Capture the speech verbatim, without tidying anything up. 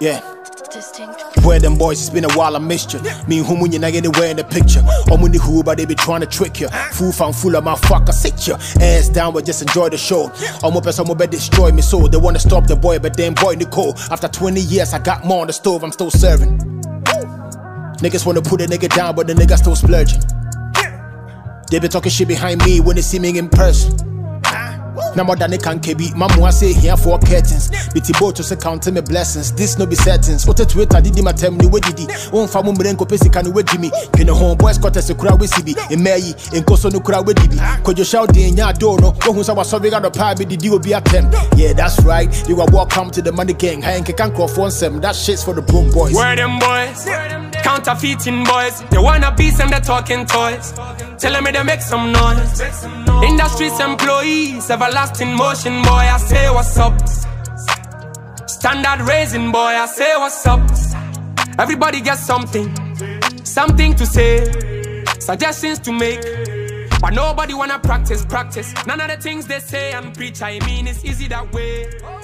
Yeah. Where them boys, it's been a while I missed you. Me and whom when you're not anywhere in the picture. I'm with the who, but they be trying to trick you. Fool found full of my fuck, I sit you. Ass down, but just enjoy the show. I'm up and some bed destroy me so. They wanna stop the boy, but then boy Nicole. After twenty years, I got more on the stove, I'm still serving. Niggas wanna put a nigga down, but the nigga still splurging. They be talking shit behind me when they see me in person. Now more than they can keep. Mama say here for curtains. Bitty boat to say counting me blessings. This no be settings. What a Twitter did my tell me what did he? One family mrenko pesi can we Jimmy. Pin a home boys got us a crowd with C B. In May in Koso no crowd with D B. Could you shout in your door? No, who's our sorry got a pie with the deal be attempt. Yeah, that's right. You are welcome to the money gang. I ain't can call for some. That shit's for the broom boys. Where them boys? Counterfeiting boys. They wanna be some that talking toys. Telling me they make some noise. Industries employees, everlasting motion, boy, I say what's up. Standard raising, boy, I say what's up. Everybody gets something, something to say, suggestions to make, but nobody wanna practice, practice. None of the things they say and preach, I mean it's easy that way.